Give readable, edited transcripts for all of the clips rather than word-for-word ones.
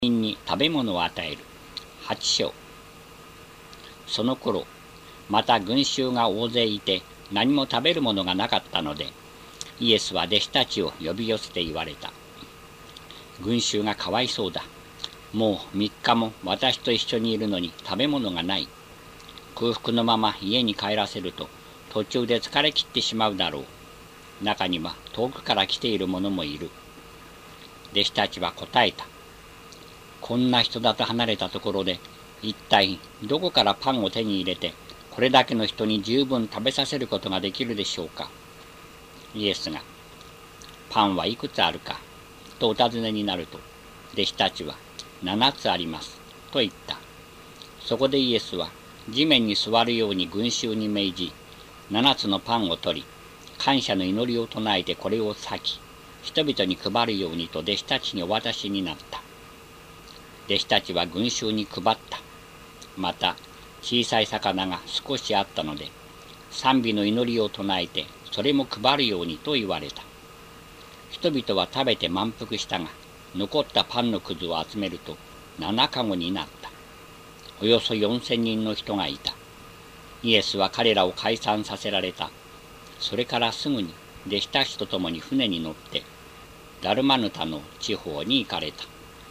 人に食べ物を与える。8章。その頃、また群衆が大勢いて何も食べるものがなかったので、イエスは弟子たちを呼び寄せて言われた。群衆がかわいそうだ。もう3日も私と一緒にいるのに食べ物がない。空腹のまま家に帰らせると途中で疲れ切ってしまうだろう。中には遠くから来ている者もいる。弟子たちは答えた。こんな人里離れたところで、一体どこからパンを手に入れて、これだけの人に十分食べさせることができるでしょうか。イエスが、パンはいくつあるか、とお尋ねになると、弟子たちは、7つあります、と言った。そこでイエスは、地面に座るように群衆に命じ、7つのパンを取り、感謝の祈りを唱えてこれを裂き、人々に配るようにと弟子たちにお渡しになった。弟子たちは群衆に配った。また、小さい魚が少しあったので、賛美の祈りを唱えて、それも配るようにと言われた。人々は食べて満腹したが、残ったパンのくずを集めると、7かごになった。およそ4000人の人がいた。イエスは彼らを解散させられた。それからすぐに、弟子たちと共に船に乗って、ダルマヌタの地方に行かれた。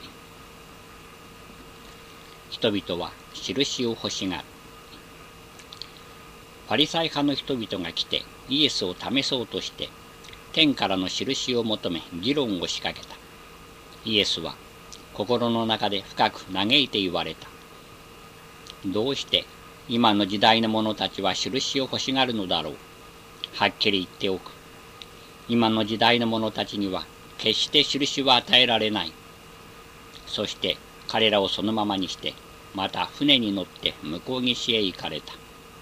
人々は印を欲しがる。パリサイ派の人々が来てイエスを試そうとして天からの印を求め議論を仕掛けた。イエスは心の中で深く嘆いて言われた。どうして今の時代の者たちは印を欲しがるのだろう。はっきり言っておく。今の時代の者たちには決して印は与えられない。そして彼らをそのままにしてまた船に乗って向こう岸へ行かれた。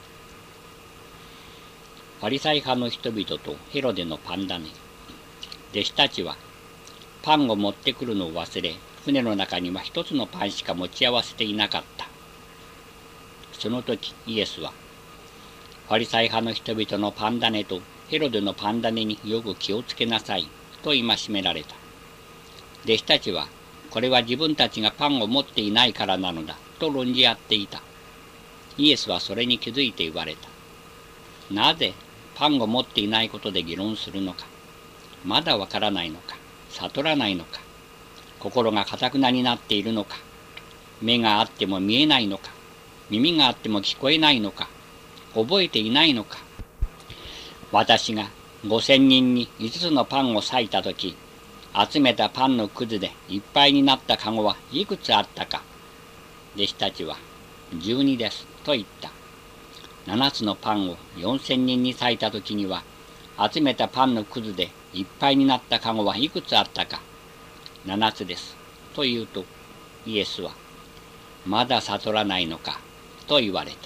パリサイ派の人々とヘロデのパンダネ。弟子たちはパンを持ってくるのを忘れ、船の中には一つのパンしか持ち合わせていなかった。その時イエスは、パリサイ派の人々のパンダネとヘロデのパンダネによく気をつけなさいと戒められた。弟子たちは、これは自分たちがパンを持っていないからなのだと論じ合っていた。イエスはそれに気づいて言われた。なぜパンを持っていないことで議論するのか。まだわからないのか。悟らないのか。心が堅くなになっているのか。目があっても見えないのか。耳があっても聞こえないのか。覚えていないのか。私が5000人に5つのパンを裂いたとき、集めたパンのくずでいっぱいになったかごはいくつあったか。弟子たちは、12ですと言った。7つのパンを4000人に裂いたときには、集めたパンのくずでいっぱいになったかごはいくつあったか。7つですと言うと、イエスは、まだ悟らないのかと言われた。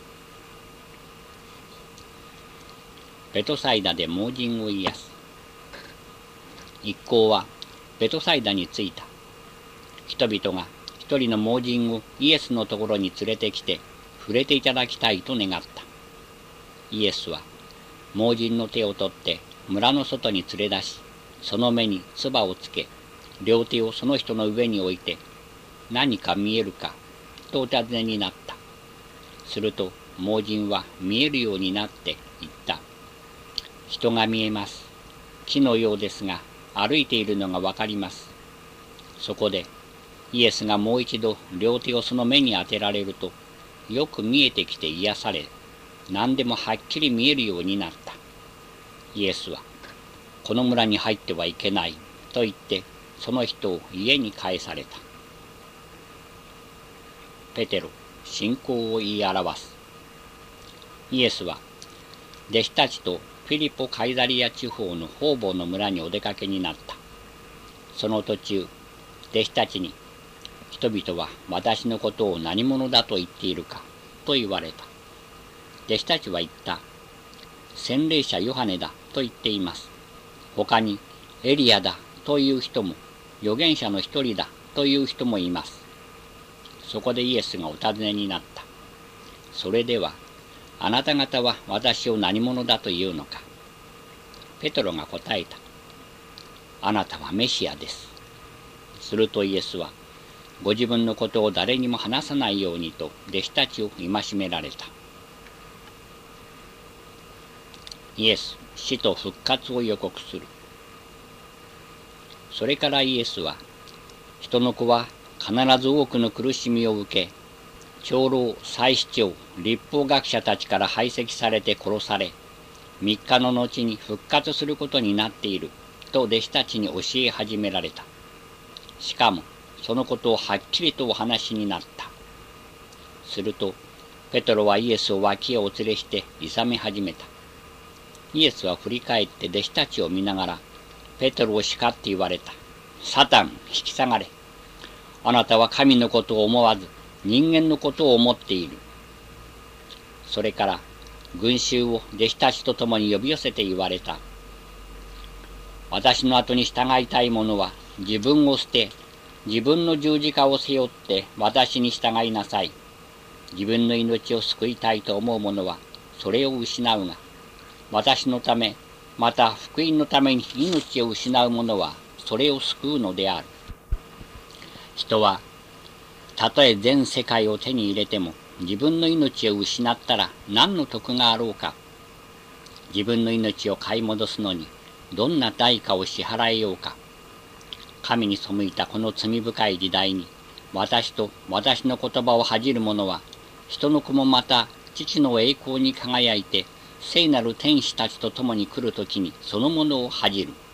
ベトサイダで盲人を癒す。一行はベトサイダに着いた。人々が一人の盲人をイエスのところに連れてきて触れていただきたいと願った。イエスは盲人の手を取って村の外に連れ出し、その目に唾をつけ、両手をその人の上に置いて、何か見えるかとお尋ねになった。すると盲人は見えるようになって言った。人が見えます。木のようですが、歩いているのがわかります。そこでイエスがもう一度両手をその目に当てられると、よく見えてきて癒され、何でもはっきり見えるようになった。イエスは、この村に入ってはいけないと言って、その人を家に帰された。ペテロ、信仰を言い表す。イエスは、弟子たちとフィリポ・カイザリア地方の方々の村にお出かけになった。その途中、弟子たちに、人々は私のことを何者だと言っているか、と言われた。弟子たちは言った。洗礼者ヨハネだと言っています。他にエリアだという人も、預言者の一人だという人もいます。そこでイエスがお尋ねになった。それでは、あなた方は私を何者だというのか。ペトロが答えた。あなたはメシアです。するとイエスは、 ご自分のことを誰にも話さないようにと弟子たちを戒められた。イエス、死と復活を予告する。それからイエスは、人の子は必ず多くの苦しみを受け、長老、祭司長、律法学者たちから排斥されて殺され、3日の後に復活することになっていると弟子たちに教え始められた。しかも、そのことをはっきりとお話になった。すると、ペトロはイエスを脇へお連れして諌め始めた。イエスは振り返って弟子たちを見ながら、ペトロを叱って言われた。サタン、引き下がれ。あなたは神のことを思わず、人間のことを思っている。それから、群衆を弟子たちと共に呼び寄せて言われた。私の後に従いたい者は、自分を捨て、自分の十字架を背負って私に従いなさい。自分の命を救いたいと思う者は、それを失うが、私のため、また福音のために命を失う者は、それを救うのである。人は、たとえ全世界を手に入れても、自分の命を失ったら何の得があろうか。自分の命を買い戻すのに、どんな代価を支払えようか。神に背いたこの罪深い時代に、私と私の言葉を恥じる者は、人の子もまた父の栄光に輝いて、聖なる天使たちと共に来るときにそのものを恥じる。